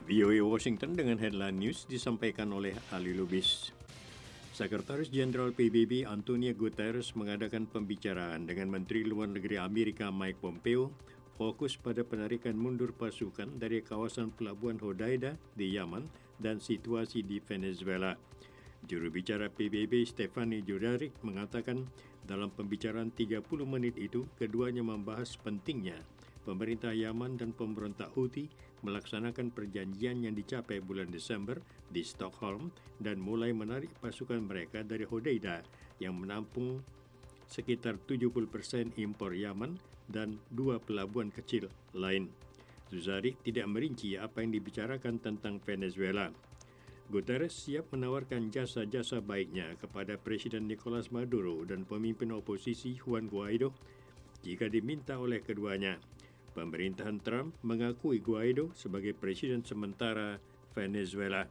VOA Washington dengan headline news disampaikan oleh Ali Lubis. Sekretaris Jenderal PBB Antonio Guterres mengadakan pembicaraan dengan Menteri Luar Negeri Amerika Mike Pompeo fokus pada penarikan mundur pasukan dari kawasan Pelabuhan Hodeida di Yaman dan situasi di Venezuela. Juru bicara PBB Stephanie Dujarric mengatakan dalam pembicaraan 30 menit itu keduanya membahas pentingnya pemerintah Yaman dan pemberontak Houthi melaksanakan perjanjian yang dicapai bulan Desember di Stockholm dan mulai menarik pasukan mereka dari Hodeida yang menampung sekitar 70% impor Yaman dan 2 pelabuhan kecil lain. Dujarric tidak merinci apa yang dibicarakan tentang Venezuela. Guterres siap menawarkan jasa-jasa baiknya kepada Presiden Nicolas Maduro dan pemimpin oposisi Juan Guaido jika diminta oleh keduanya. Pemerintahan Trump mengakui Guaido sebagai presiden sementara Venezuela.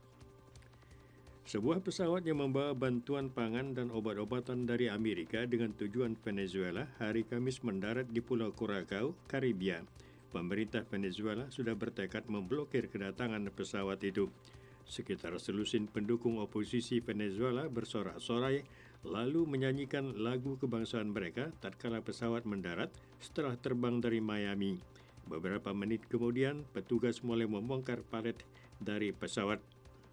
Sebuah pesawat yang membawa bantuan pangan dan obat-obatan dari Amerika dengan tujuan Venezuela hari Kamis mendarat di Pulau Curacao, Karibia. Pemerintah Venezuela sudah bertekad memblokir kedatangan pesawat itu. Sekitar selusin pendukung oposisi Venezuela bersorak-sorai lalu menyanyikan lagu kebangsaan mereka tatkala pesawat mendarat setelah terbang dari Miami. Beberapa menit kemudian, petugas mulai membongkar palet dari pesawat.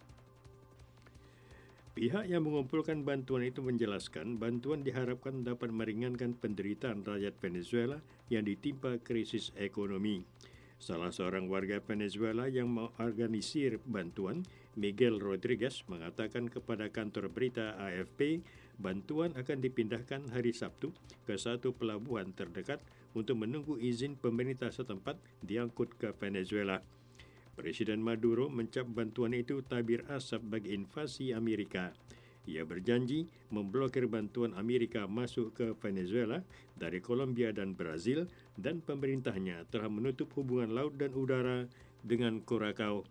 Pihak yang mengumpulkan bantuan itu menjelaskan bantuan diharapkan dapat meringankan penderitaan rakyat Venezuela yang ditimpa krisis ekonomi. Salah seorang warga Venezuela yang mengorganisir bantuan, Miguel Rodriguez, mengatakan kepada kantor berita AFP, bantuan akan dipindahkan hari Sabtu ke satu pelabuhan terdekat untuk menunggu izin pemerintah setempat diangkut ke Venezuela. Presiden Maduro mencap bantuan itu tabir asap bagi invasi Amerika. Ia berjanji memblokir bantuan Amerika masuk ke Venezuela dari Kolombia dan Brazil dan pemerintahnya telah menutup hubungan laut dan udara dengan Curacao.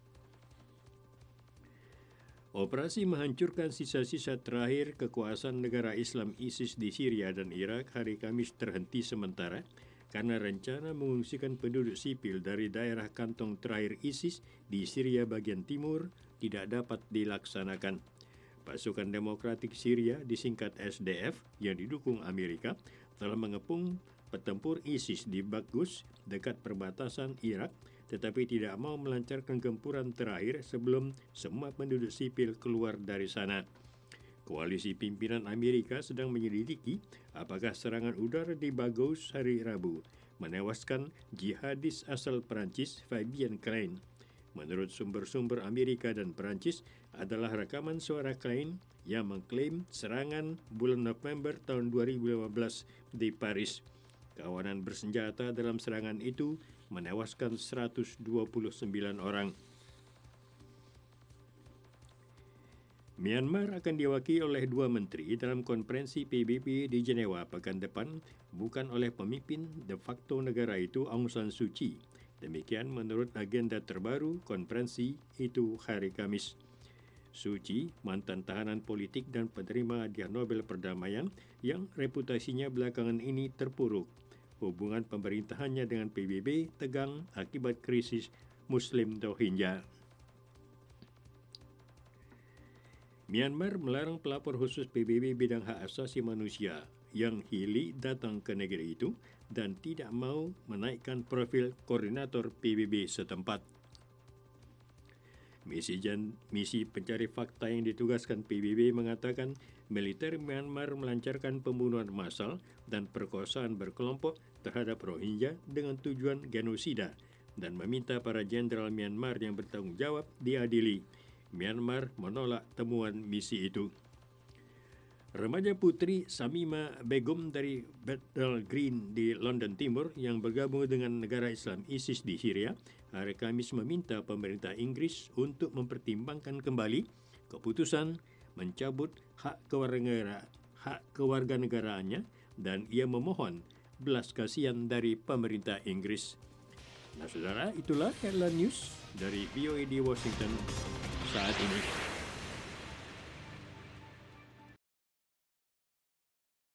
Operasi menghancurkan sisa-sisa terakhir kekuasaan negara Islam ISIS di Syria dan Irak hari Kamis terhenti sementara karena rencana mengungsikan penduduk sipil dari daerah kantong terakhir ISIS di Syria bagian timur tidak dapat dilaksanakan. Pasukan Demokratik Syria disingkat SDF yang didukung Amerika telah mengepung petempur ISIS di Baghdad dekat perbatasan Irak tetapi tidak mau melancarkan gempuran terakhir sebelum semua penduduk sipil keluar dari sana. Koalisi pimpinan Amerika sedang menyelidiki apakah serangan udara di Baghdad hari Rabu menewaskan jihadis asal Perancis Fabien Klein. Menurut sumber-sumber Amerika dan Perancis adalah rekaman suara Klein yang mengklaim serangan bulan November tahun 2015 di Paris. Kawanan bersenjata dalam serangan itu menewaskan 129 orang. Myanmar akan diwakili oleh 2 menteri dalam konferensi PBB di Jenewa pekan depan, bukan oleh pemimpin de facto negara itu Aung San Suu Kyi. Demikian menurut agenda terbaru konferensi itu hari Kamis. Suu Kyi, mantan tahanan politik dan penerima hadiah Nobel Perdamaian yang reputasinya belakangan ini terpuruk. Hubungan pemerintahannya dengan PBB tegang akibat krisis Muslim Rohingya. Myanmar melarang pelapor khusus PBB bidang hak asasi manusia yang Hili datang ke negeri itu dan tidak mau menaikkan profil koordinator PBB setempat. Misi pencari fakta yang ditugaskan PBB mengatakan militer Myanmar melancarkan pembunuhan massal dan perkosaan berkelompok terhadap Rohingya dengan tujuan genosida dan meminta para jenderal Myanmar yang bertanggung jawab diadili. Myanmar menolak temuan misi itu. Remaja putri Samima Begum dari Bethnal Green di London Timur yang bergabung dengan negara Islam ISIS di Syria hari Kamis meminta pemerintah Inggris untuk mempertimbangkan kembali keputusan mencabut hak kewarganegaraannya dan ia memohon belas kasihan dari pemerintah Inggris. Nah saudara, itulah headline news dari VOA di Washington saat ini.